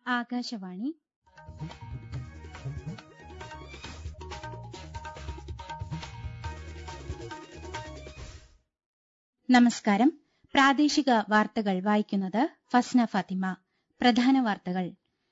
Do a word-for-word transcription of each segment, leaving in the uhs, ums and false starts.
ആകാശവാണി. നമസ്കാരം. പ്രാദേശിക വാർത്തകൾ വായിക്കുന്നത് ഫസ്ന ഫാത്തിമ. പ്രധാന വാർത്തകൾ.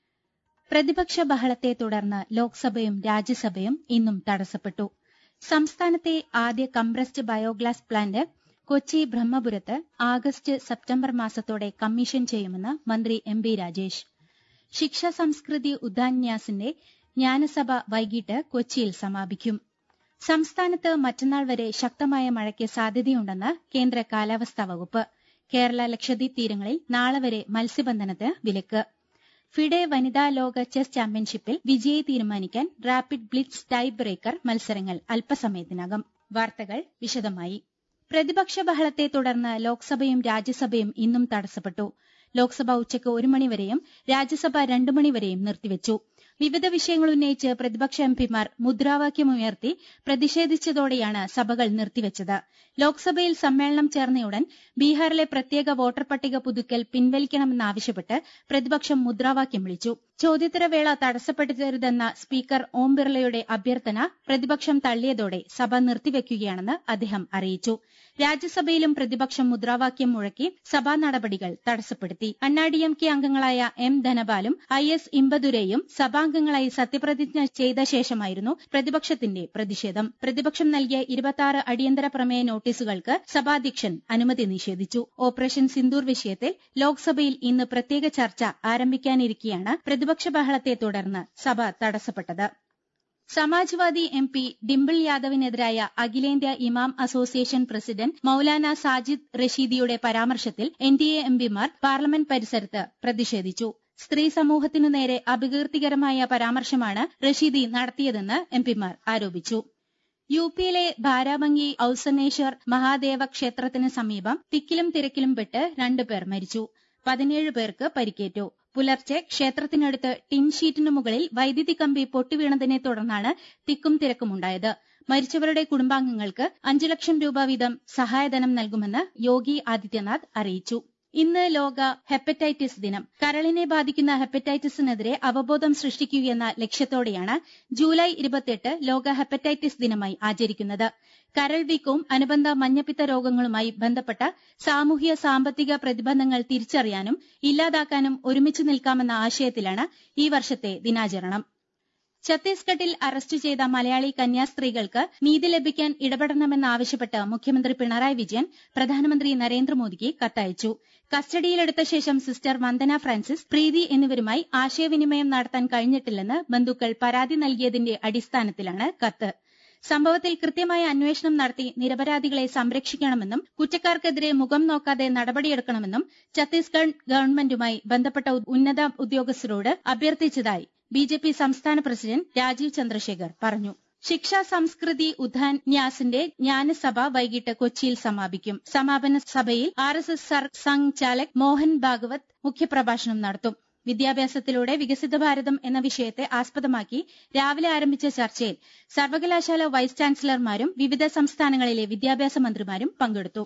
പ്രതിപക്ഷ ബഹളത്തെ തുടർന്ന് ലോക്സഭയും രാജ്യസഭയും ഇന്നും തടസ്സപ്പെട്ടു. സംസ്ഥാനത്തെ ആദ്യ കംപ്രസ്ഡ് ബയോഗ്യാസ് പ്ലാന്റ് കൊച്ചി ബ്രഹ്മപുരത്ത് ആഗസ്റ്റ് സെപ്റ്റംബർ മാസത്തോടെ കമ്മീഷൻ ചെയ്യുമെന്ന് മന്ത്രി എം ബി രാജേഷ്. ശിക്ഷാ സംസ്കൃതി ഉദ്യാന്യാസിന്റെ ജ്ഞാനസഭ വൈകിട്ട് കൊച്ചിയിൽ സമാപിക്കും. സംസ്ഥാനത്ത് മറ്റന്നാൾ വരെ ശക്തമായ മഴയ്ക്ക് സാധ്യതയുണ്ടെന്ന് കേന്ദ്ര കാലാവസ്ഥാ വകുപ്പ്. കേരള ലക്ഷദ്വീപ് തീരങ്ങളിൽ നാളെ വരെ മത്സ്യബന്ധനത്തിന് വിലക്ക്. ഫിഡെ വനിതാ ലോക ചെസ് ചാമ്പ്യൻഷിപ്പിൽ വിജയി തീരുമാനിക്കാൻ റാപ്പിഡ് ബ്ലിറ്റ്സ് ടൈ ബ്രേക്കർ മത്സരങ്ങൾ അല്പസമയത്തിനകം. വാർത്തകൾ വിശദമായി. പ്രതിപക്ഷ ബഹളത്തെ തുടർന്ന് ലോക്സഭയും രാജ്യസഭയും ഇന്നും തടസ്സപ്പെട്ടു. ലോക്സഭ ഉച്ചയ്ക്ക് ഒരു മണിവരെയും രാജ്യസഭ രണ്ടു മണിവരെയും നിർത്തിവച്ചു. വിവിധ വിഷയങ്ങൾ ഉന്നയിച്ച് പ്രതിപക്ഷ എംപിമാർ മുദ്രാവാക്യമുയർത്തി പ്രതിഷേധിച്ചതോടെയാണ് സഭകൾ നിർത്തിവച്ചത്. ലോക്സഭയിൽ സമ്മേളനം ചേർന്നയുടൻ ബീഹാറിലെ പ്രത്യേക വോട്ടർ പട്ടിക പുതുക്കൽ പിൻവലിക്കണമെന്നാവശ്യപ്പെട്ട് പ്രതിപക്ഷം മുദ്രാവാക്യം വിളിച്ചു. ചോദ്യോത്തരവേള തടസ്സപ്പെടുത്തരുതെന്ന സ്പീക്കർ ഓം ബിർളയുടെ അഭ്യർത്ഥന പ്രതിപക്ഷം തള്ളിയതോടെ സഭ നിർത്തിവെക്കുകയാണെന്ന് അദ്ദേഹം അറിയിച്ചു. രാജ്യസഭയിലും പ്രതിപക്ഷം മുദ്രാവാക്യം മുഴക്കി സഭാ നടപടികൾ തടസ്സപ്പെടുത്തി. അണ്ണാഡിഎംകെ അംഗങ്ങളായ എം ധനപാലും ഐ എസ് ഇമ്പതുരയും സഭാംഗങ്ങളായി സത്യപ്രതിജ്ഞ ചെയ്ത ശേഷമായിരുന്നു പ്രതിപക്ഷത്തിന്റെ പ്രതിഷേധം. പ്രതിപക്ഷം നൽകിയ ഇരുപത്തിയാറ് അടിയന്തര പ്രമേയ നോട്ടീസുകൾക്ക് സഭാധ്യക്ഷൻ അനുമതി നിഷേധിച്ചു. ഓപ്പറേഷൻ സിന്ദൂർ വിഷയത്തിൽ ലോക്സഭയിൽ ഇന്ന് പ്രത്യേക ചർച്ച ആരംഭിക്കാനിരിക്കെയാണ് പ്രതിപക്ഷ ബഹളത്തെ തുടർന്ന് സഭ തടസ്സപ്പെട്ടത്. സമാജ്വാദി എം പി ഡിംപിൾ യാദവിനെതിരായ അഖിലേന്ത്യാ ഇമാം അസോസിയേഷൻ പ്രസിഡന്റ് മൌലാന സാജിദ് റഷീദിയുടെ പരാമർശത്തിൽ എൻ ഡി എ എംപിമാർ പാർലമെന്റ് പരിസരത്ത് പ്രതിഷേധിച്ചു. സ്ത്രീ സമൂഹത്തിനു നേരെ അപകീർത്തികരമായ പരാമർശമാണ് റഷീദി നടത്തിയതെന്ന് എംപിമാർ ആരോപിച്ചു. യു പിയിലെ ബാരാബങ്കി ഔസനേശ്വർ മഹാദേവ ക്ഷേത്രത്തിന് സമീപം തിക്കിലും തിരക്കിലും പെട്ട് രണ്ടുപേർ മരിച്ചു. പതിനേഴ് പേർക്ക് പരിക്കേറ്റു. പുലർച്ചെ ക്ഷേത്രത്തിനടുത്ത് ടിൻ ഷീറ്റിനു മുകളിൽ വൈദ്യുതി കമ്പി പൊട്ടിവീണതിനെ തുടർന്നാണ് തിക്കും തിരക്കുമുണ്ടായത്. മരിച്ചവരുടെ കുടുംബാംഗങ്ങൾക്ക് അഞ്ചു ലക്ഷം രൂപ വീതം സഹായധനം നൽകുമെന്ന് യോഗി ആദിത്യനാഥ് അറിയിച്ചു. ഇന്ന് ലോക ഹെപ്പറ്റൈറ്റിസ് ദിനം. കരളിനെ ബാധിക്കുന്ന ഹെപ്പറ്റൈറ്റിസിനെതിരെ അവബോധം സൃഷ്ടിക്കുകയെന്ന ലക്ഷ്യത്തോടെയാണ് ജൂലൈ ഇരുപത്തിയെട്ട് ലോക ഹെപ്പറ്റൈറ്റിസ് ദിനമായി ആചരിക്കുന്നത്. കരൾ വീക്കവും അനുബന്ധ മഞ്ഞപ്പിത്ത രോഗങ്ങളുമായി ബന്ധപ്പെട്ട സാമൂഹ്യ സാമ്പത്തിക പ്രതിബന്ധങ്ങൾ തിരിച്ചറിയാനും ഇല്ലാതാക്കാനും ഒരുമിച്ച് നിൽക്കാമെന്ന ആശയത്തിലാണ് ഈ വർഷത്തെ ദിനാചരണം. ഛത്തീസ്ഗഡിൽ അറസ്റ്റ് ചെയ്ത മലയാളി കന്യാസ്ത്രീകൾക്ക് നീതി ലഭിക്കാൻ ഇടപെടണമെന്നാവശ്യപ്പെട്ട് മുഖ്യമന്ത്രി പിണറായി വിജയൻ പ്രധാനമന്ത്രി നരേന്ദ്രമോദിക്ക് കത്തയച്ചു. കസ്റ്റഡിയിലെടുത്ത ശേഷം സിസ്റ്റർ വന്ദന ഫ്രാൻസിസ്, പ്രീതി എന്നിവരുമായി ആശയവിനിമയം നടത്താൻ കഴിഞ്ഞിട്ടില്ലെന്ന് ബന്ധുക്കൾ പരാതി നൽകിയതിന്റെ അടിസ്ഥാനത്തിലാണ് കത്ത്. സംഭവത്തിൽ കൃത്യമായ അന്വേഷണം നടത്തി നിരപരാധികളെ സംരക്ഷിക്കണമെന്നും കുറ്റക്കാർക്കെതിരെ മുഖം നോക്കാതെ നടപടിയെടുക്കണമെന്നും ഛത്തീസ്ഗഡ് ഗവൺമെന്റുമായി ബന്ധപ്പെട്ട ഉന്നത ഉദ്യോഗസ്ഥരോട് അഭ്യർത്ഥിച്ചതായി ബി ജെ പി സംസ്ഥാന പ്രസിഡന്റ് രാജീവ് ചന്ദ്രശേഖർ പറഞ്ഞു. ശിക്ഷാ സംസ്കൃതി ഉദ്യാന്യാസിന്റെ ജ്ഞാനസഭ വൈകിട്ട് കൊച്ചിയിൽ സമാപിക്കും. സമാപന സഭയിൽ R S S Sarsangh Chalak Mohan Bhagwat മുഖ്യപ്രഭാഷണം നടത്തും. വിദ്യാഭ്യാസത്തിലൂടെ വികസിത ഭാരതം എന്ന വിഷയത്തെ ആസ്പദമാക്കി രാവിലെ ആരംഭിച്ച ചർച്ചയിൽ സർവകലാശാല വൈസ് ചാൻസലർമാരും വിവിധ സംസ്ഥാനങ്ങളിലെ വിദ്യാഭ്യാസ മന്ത്രിമാരും പങ്കെടുത്തു.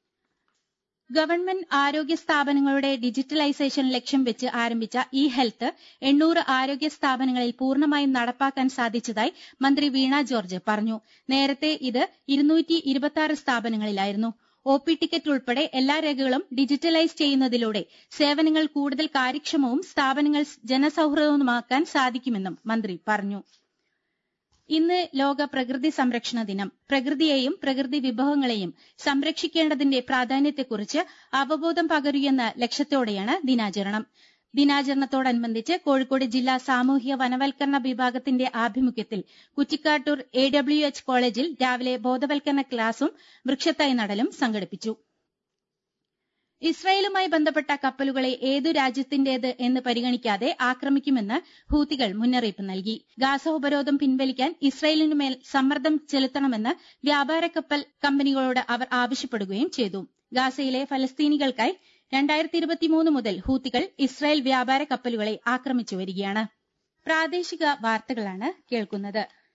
ഗവൺമെന്റ് ആരോഗ്യ സ്ഥാപനങ്ങളുടെ ഡിജിറ്റലൈസേഷൻ ലക്ഷ്യം വെച്ച് ആരംഭിച്ച ഇ ഹെൽത്ത് എണ്ണൂറ് ആരോഗ്യ സ്ഥാപനങ്ങളിൽ പൂർണ്ണമായും നടപ്പാക്കാൻ സാധിച്ചതായി മന്ത്രി വീണ ജോർജ് പറഞ്ഞു. നേരത്തെ ഇത് ഇരുന്നൂറ്റി ഇരുപത്തിയാറ് സ്ഥാപനങ്ങളിലായിരുന്നു. ഒ പി ടിക്കറ്റ് ഉൾപ്പെടെ എല്ലാ രേഖകളും ഡിജിറ്റലൈസ് ചെയ്യുന്നതിലൂടെ സേവനങ്ങൾ കൂടുതൽ കാര്യക്ഷമവും സ്ഥാപനങ്ങൾ ജനസൌഹൃദവുമാക്കാൻ സാധിക്കുമെന്നും മന്ത്രി പറഞ്ഞു. ഇന്ന് ലോക പ്രകൃതി സംരക്ഷണ ദിനം. പ്രകൃതിയെയും പ്രകൃതി വിഭവങ്ങളെയും സംരക്ഷിക്കേണ്ടതിന്റെ പ്രാധാന്യത്തെക്കുറിച്ച് അവബോധം പകരുകയെന്ന ലക്ഷ്യത്തോടെയാണ് ദിനാചരണം. ദിനാചരണത്തോടനുബന്ധിച്ച് കോഴിക്കോട് ജില്ലാ സാമൂഹ്യ വനവൽക്കരണ വിഭാഗത്തിന്റെ ആഭിമുഖ്യത്തിൽ കുറ്റിക്കാട്ടൂർ എ ഡബ്ല്യു എച്ച് കോളേജിൽ രാവിലെ ബോധവൽക്കരണ ക്ലാസും വൃക്ഷത്തൈ നടലും സംഘടിപ്പിച്ചു. ഇസ്രായേലുമായി ബന്ധപ്പെട്ട കപ്പലുകളെ ഏതു രാജ്യത്തിന്റേത് എന്ന് പരിഗണിക്കാതെ ആക്രമിക്കുമെന്ന് ഹൂതികൾ മുന്നറിയിപ്പ് നൽകി. ഗാസ ഉപരോധം പിൻവലിക്കാൻ ഇസ്രായേലിനുമേൽ സമ്മർദ്ദം ചെലുത്തണമെന്ന് വ്യാപാര കപ്പൽ കമ്പനികളോട് അവർ ആവശ്യപ്പെടുകയും ചെയ്തു. ഗാസയിലെ ഫലസ്തീനികൾക്കായി രണ്ടായിരത്തി ഇരുപത്തിമൂന്ന് മുതൽ ഹൂതികൾ ഇസ്രായേൽ വ്യാപാര കപ്പലുകളെ ആക്രമിച്ചു വരികയാണ്. പ്രാദേശിക വാർത്തകളാണ് കേൾക്കുന്നത്.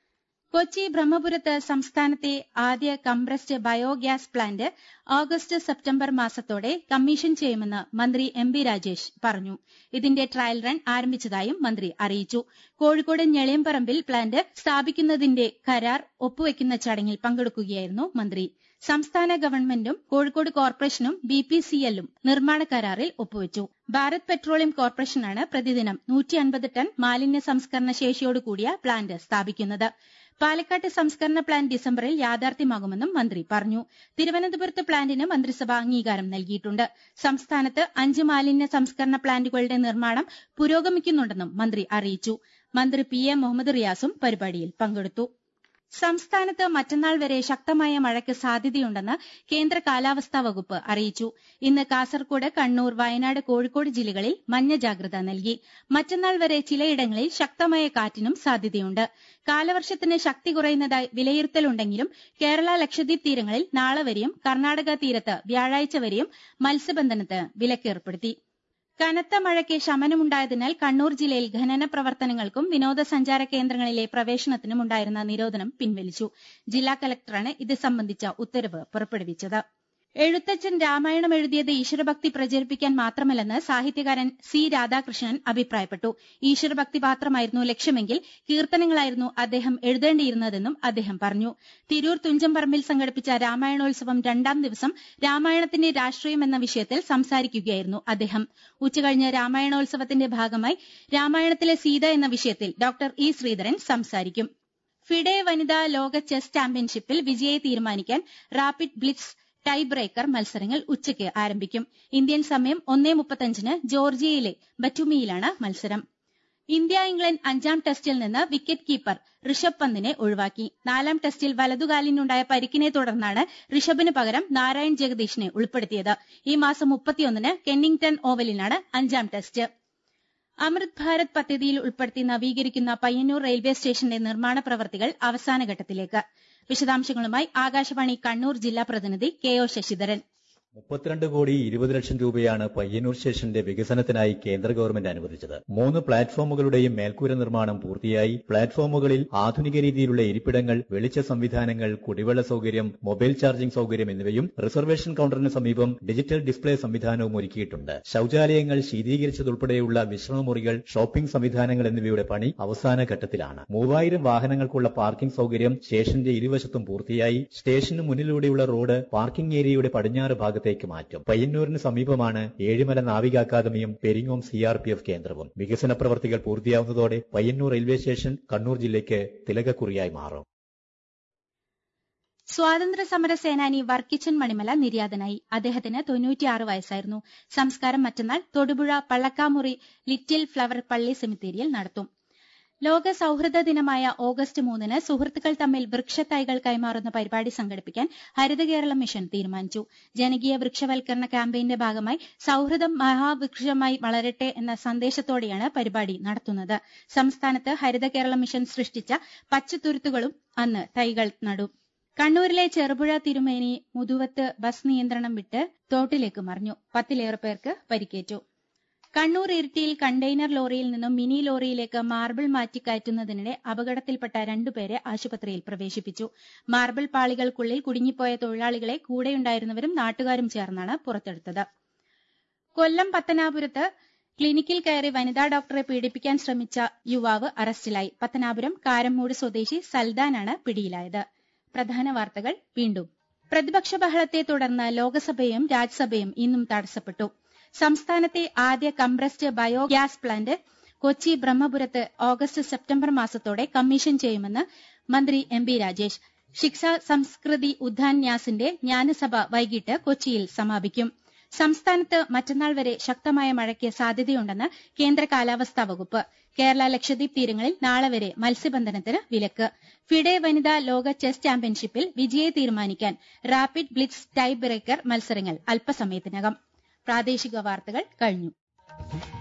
കൊച്ചി ബ്രഹ്മപുരത്ത് സംസ്ഥാനത്തെ ആദ്യ compressed biogas plant August September മാസത്തോടെ കമ്മീഷൻ ചെയ്യുമെന്ന് മന്ത്രി എം ബി രാജേഷ് പറഞ്ഞു. ഇതിന്റെ ട്രയൽ റൺ ആരംഭിച്ചതായും മന്ത്രി അറിയിച്ചു. കോഴിക്കോട് ഞെളിയമ്പറമ്പിൽ പ്ലാന്റ് സ്ഥാപിക്കുന്നതിന്റെ കരാർ ഒപ്പുവെക്കുന്ന ചടങ്ങിൽ പങ്കെടുക്കുകയായിരുന്നു മന്ത്രി. സംസ്ഥാന ഗവൺമെന്റും കോഴിക്കോട് കോർപ്പറേഷനും ബി പി സി എല്ലും നിർമ്മാണ കരാറിൽ ഒപ്പുവച്ചു. ഭാരത് പെട്രോളിയം കോർപ്പറേഷനാണ് പ്രതിദിനം നൂറ്റി അൻപത് ടൺ മാലിന്യ സംസ്കരണ ശേഷിയോടുകൂടിയ പ്ലാന്റ് സ്ഥാപിക്കുന്നത്. പാലക്കാട്ട് സംസ്കരണ പ്ലാന്റ് ഡിസംബറിൽ യാഥാർത്ഥ്യമാകുമെന്നും മന്ത്രി പറഞ്ഞു. തിരുവനന്തപുരത്ത് പ്ലാന്റിന് മന്ത്രിസഭ അംഗീകാരം നൽകിയിട്ടുണ്ട്. സംസ്ഥാനത്ത് അഞ്ച് മാലിന്യ സംസ്കരണ പ്ലാന്റുകളുടെ നിർമ്മാണം പുരോഗമിക്കുന്നുണ്ടെന്നും മന്ത്രി അറിയിച്ചു. മന്ത്രി പി എ മുഹമ്മദ് റിയാസും പരിപാടിയിൽ പങ്കെടുത്തു. സംസ്ഥാനത്ത് മറ്റന്നാൾ വരെ ശക്തമായ മഴയ്ക്ക് സാധ്യതയുണ്ടെന്ന് കേന്ദ്ര കാലാവസ്ഥാ വകുപ്പ് അറിയിച്ചു. ഇന്ന് കാസർകോട്, കണ്ണൂർ, വയനാട്, കോഴിക്കോട് ജില്ലകളിൽ മഞ്ഞ ജാഗ്രത നൽകി. മറ്റന്നാൾ വരെ ചിലയിടങ്ങളിൽ ശക്തമായ കാറ്റിനും സാധ്യതയുണ്ട്. കാലവർഷത്തിന് ശക്തി കുറയുന്നതായി വിലയിരുത്തലുണ്ടെങ്കിലും കേരള ലക്ഷദ്വീപ് തീരങ്ങളിൽ നാളെ വരെയും കർണാടക തീരത്ത് വ്യാഴാഴ്ച വരെയും മത്സ്യബന്ധനത്തിന് വിലക്കേർപ്പെടുത്തി. കനത്ത മഴയ്ക്ക് ശമനമുണ്ടായതിനാൽ കണ്ണൂർ ജില്ലയിൽ ഖനന പ്രവർത്തനങ്ങൾക്കും വിനോദസഞ്ചാര കേന്ദ്രങ്ങളിലെ പ്രവേശനത്തിനും ഉണ്ടായിരുന്ന നിരോധനം പിൻവലിച്ചു. ജില്ലാ കലക്ടറാണ് ഇത് സംബന്ധിച്ച ഉത്തരവ് പുറപ്പെടുവിച്ചത്. എഴുത്തച്ഛൻ രാമായണം എഴുതിയത് ഈശ്വരഭക്തി പ്രചരിപ്പിക്കാൻ മാത്രമല്ലെന്ന് സാഹിത്യകാരൻ സി രാധാകൃഷ്ണൻ അഭിപ്രായപ്പെട്ടു. ഈശ്വരഭക്തി മാത്രമായിരുന്നു ലക്ഷ്യമെങ്കിൽ കീർത്തനങ്ങളായിരുന്നു അദ്ദേഹം എഴുതേണ്ടിയിരുന്നതെന്നും അദ്ദേഹം പറഞ്ഞു. തിരൂർ തുഞ്ചംപറമ്പിൽ സംഘടിപ്പിച്ച രാമായണോത്സവം രണ്ടാം ദിവസം രാമായണത്തിന്റെ രാഷ്ട്രീയം എന്ന വിഷയത്തിൽ സംസാരിക്കുകയായിരുന്നു അദ്ദേഹം. ഉച്ചകഴിഞ്ഞ് രാമായണോത്സവത്തിന്റെ ഭാഗമായി രാമായണത്തിലെ സീത എന്ന വിഷയത്തിൽ ഡോക്ടർ ഇ ശ്രീധരൻ സംസാരിക്കും. ഫിഡെ വനിതാ ലോക ചെസ് ചാമ്പ്യൻഷിപ്പിൽ വിജയെ തീരുമാനിക്കാൻ റാപ്പിഡ് ബ്ലിറ്റ്സ് ടൈ ബ്രേക്കർ മത്സരങ്ങൾ ഉച്ചയ്ക്ക് ആരംഭിക്കും. ഇന്ത്യൻ സമയം ഒന്നേ മുപ്പത്തഞ്ചിന് ജോർജിയയിലെ ബറ്റുമിയിലാണ് മത്സരം. ഇന്ത്യ ഇംഗ്ലണ്ട് അഞ്ചാം ടെസ്റ്റിൽ നിന്ന് വിക്കറ്റ് കീപ്പർ ഋഷഭ് പന്തിനെ ഒഴിവാക്കി. നാലാം ടെസ്റ്റിൽ വലതുകാലിനുണ്ടായ പരിക്കിനെ തുടർന്നാണ് ഋഷഭിന് പകരം നാരായൺ ജഗദീഷിനെ ഉൾപ്പെടുത്തിയത്. ഈ മാസം മുപ്പത്തിയൊന്നിന് കെന്നിംഗ്ടൺ ഓവലിലാണ് അഞ്ചാം ടെസ്റ്റ്. അമൃത് ഭാരത് പദ്ധതിയിൽ ഉൾപ്പെടുത്തി നവീകരിക്കുന്ന പയ്യന്നൂർ റെയിൽവേ സ്റ്റേഷന്റെ നിർമ്മാണ പ്രവൃത്തികൾ അവസാനഘട്ടത്തിലേക്ക്. വിശദാംശങ്ങളുമായി ആകാശവാണി കണ്ണൂർ ജില്ലാ പ്രതിനിധി കെ ഒ ശശിധരൻ. മുപ്പത്തിരണ്ട് കോടി ഇരുപത് ലക്ഷം രൂപയാണ് പയ്യന്നൂർ സ്റ്റേഷന്റെ വികസനത്തിനായി കേന്ദ്ര ഗവൺമെന്റ് അനുവദിച്ചത്. മൂന്ന് പ്ലാറ്റ്ഫോമുകളുടെയും മേൽക്കൂര നിർമ്മാണം പൂർത്തിയായി. പ്ലാറ്റ്ഫോമുകളിൽ ആധുനിക രീതിയിലുള്ള ഇരിപ്പിടങ്ങൾ, വെളിച്ച സംവിധാനങ്ങൾ, കുടിവെള്ള സൌകര്യം, മൊബൈൽ ചാർജിംഗ് സൌകര്യം എന്നിവയും റിസർവേഷൻ കൌണ്ടറിന് സമീപം ഡിജിറ്റൽ ഡിസ്പ്ലേ സംവിധാനവും ഒരുക്കിയിട്ടുണ്ട്. ശൌചാലയങ്ങൾ, ശീതീകരിച്ചതുൾപ്പെടെയുള്ള വിശ്രമമുറികൾ, ഷോപ്പിംഗ് സംവിധാനങ്ങൾ എന്നിവയുടെ പണി അവസാന ഘട്ടത്തിലാണ്. മൂവായിരം വാഹനങ്ങൾക്കുള്ള പാർക്കിംഗ് സൌകര്യം സ്റ്റേഷന്റെ ഇരുവശത്തും പൂർത്തിയായി. സ്റ്റേഷന് മുന്നിലൂടെയുള്ള റോഡ് പാർക്കിംഗ് ഏരിയയുടെ പടിഞ്ഞാറ് ഭാഗത്ത് മാറ്റും. പയ്യന്നൂരിന് സമീപമാണ് ഏഴിമല നാവിക അക്കാദമിയും Peringome C R P F കേന്ദ്രവും. വികസന പ്രവർത്തികൾ പൂർത്തിയാവുന്നതോടെ പയ്യന്നൂർ റെയിൽവേ സ്റ്റേഷൻ കണ്ണൂർ ജില്ലയ്ക്ക് തിലകക്കുറിയായി മാറും. സ്വാതന്ത്ര്യ സമര സേനാനി വർക്കിച്ചൻ മണിമല നിര്യാതനായി. അദ്ദേഹത്തിന് തൊണ്ണൂറ്റിയാറ് വയസ്സായിരുന്നു. സംസ്കാരം മറ്റന്നാൾ തൊടുപുഴ പള്ളക്കാമുറി ലിറ്റിൽ ഫ്ലവർ പള്ളി സെമിത്തേരിയിൽ നടത്തും. ലോക സൌഹൃദ ദിനമായ ഓഗസ്റ്റ് മൂന്നിന് സുഹൃത്തുക്കൾ തമ്മിൽ വൃക്ഷത്തൈകൾ കൈമാറുന്ന പരിപാടി സംഘടിപ്പിക്കാൻ ഹരിത കേരളം മിഷൻ തീരുമാനിച്ചു. ജനകീയ വൃക്ഷവൽക്കരണ ക്യാമ്പയിന്റെ ഭാഗമായി സൌഹൃദം മഹാവൃക്ഷമായി വളരട്ടെ എന്ന സന്ദേശത്തോടെയാണ് പരിപാടി നടത്തുന്നത്. സംസ്ഥാനത്ത് ഹരിത കേരളം മിഷൻ സൃഷ്ടിച്ച പച്ചത്തുരുത്തുകളും അന്ന് തൈകൾ നടും. കണ്ണൂരിലെ ചെറുപുഴ തിരുമേനി മുതുവത്ത് ബസ് നിയന്ത്രണം വിട്ട് തോട്ടിലേക്ക് മറിഞ്ഞു. പത്തിലേറെ പേർക്ക് പരിക്കേറ്റു. കണ്ണൂർ ഇരിട്ടിയിൽ കണ്ടെയ്നർ ലോറിയിൽ നിന്നും മിനി ലോറിയിലേക്ക് മാർബിൾ മാറ്റിക്കയറ്റുന്നതിനിടെ അപകടത്തിൽപ്പെട്ട രണ്ടുപേരെ ആശുപത്രിയിൽ പ്രവേശിപ്പിച്ചു. മാർബിൾ പാളികൾക്കുള്ളിൽ കുടുങ്ങിപ്പോയ തൊഴിലാളികളെ കൂടെയുണ്ടായിരുന്നവരും നാട്ടുകാരും ചേർന്നാണ് പുറത്തെടുത്തത്. കൊല്ലം പത്തനാപുരത്ത് ക്ലിനിക്കിൽ കയറി വനിതാ ഡോക്ടറെ പീഡിപ്പിക്കാൻ ശ്രമിച്ച യുവാവ് അറസ്റ്റിലായി. പത്തനാപുരം കാരമ്മൂട് സ്വദേശി സൽദാനാണ് പിടിയിലായത്. പ്രധാന വാർത്തകൾ വീണ്ടും. പ്രതിപക്ഷ ബഹളത്തെ തുടർന്ന് ലോക്സഭയും രാജ്യസഭയും ഇന്നും തടസ്സപ്പെട്ടു. സംസ്ഥാനത്തെ ആദ്യ കംപ്രസ്ഡ് ബയോഗ്യാസ് പ്ലാന്റ് കൊച്ചി ബ്രഹ്മപുരത്ത് ഓഗസ്റ്റ് സെപ്റ്റംബർ മാസത്തോടെ കമ്മീഷൻ ചെയ്യുമെന്ന് മന്ത്രി എം ബി രാജേഷ്. ശിക്ഷ സംസ്കൃതി ഉദ്ധാൻ ന്യാസിന്റെ ജ്ഞാനസഭ വൈകിട്ട് കൊച്ചിയിൽ സമാപിക്കും. സംസ്ഥാനത്ത് മറ്റന്നാൾ വരെ ശക്തമായ മഴയ്ക്ക് സാധ്യതയുണ്ടെന്ന് കേന്ദ്ര കാലാവസ്ഥാ വകുപ്പ്. കേരള ലക്ഷദ്വീപ് തീരങ്ങളിൽ നാളെ വരെ മത്സ്യബന്ധനത്തിന് വിലക്ക്. ഫിഡെ വനിതാ ലോക ചെസ് ചാമ്പ്യൻഷിപ്പിൽ വിജയെ തീരുമാനിക്കാൻ റാപ്പിഡ് ബ്ലിറ്റ്സ് ടൈ ബ്രേക്കർ മത്സരങ്ങൾ അല്പസമയത്തിനകം. പ്രാദേശിക വാർത്തകൾ കഴിഞ്ഞു.